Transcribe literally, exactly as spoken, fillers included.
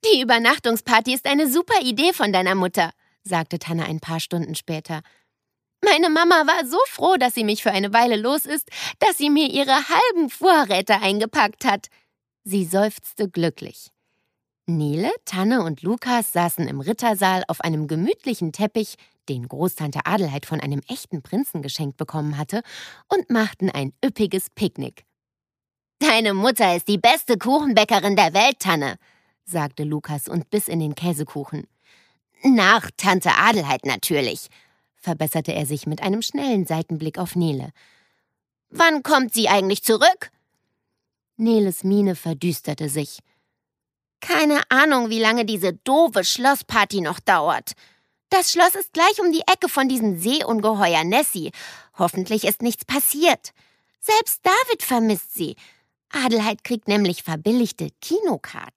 Die Übernachtungsparty ist eine super Idee von deiner Mutter, sagte Tanne ein paar Stunden später. Meine Mama war so froh, dass sie mich für eine Weile los ist, dass sie mir ihre halben Vorräte eingepackt hat. Sie seufzte glücklich. Nele, Tanne und Lukas saßen im Rittersaal auf einem gemütlichen Teppich, den Großtante Adelheid von einem echten Prinzen geschenkt bekommen hatte, und machten ein üppiges Picknick. »Deine Mutter ist die beste Kuchenbäckerin der Welt, Tanne«, sagte Lukas und biss in den Käsekuchen. »Nach Tante Adelheid natürlich«, verbesserte er sich mit einem schnellen Seitenblick auf Nele. »Wann kommt sie eigentlich zurück?« Neles Miene verdüsterte sich. »Keine Ahnung, wie lange diese doofe Schlossparty noch dauert. Das Schloss ist gleich um die Ecke von diesem Seeungeheuer Nessie. Hoffentlich ist nichts passiert. Selbst David vermisst sie. Adelheid kriegt nämlich verbilligte Kinokarten.«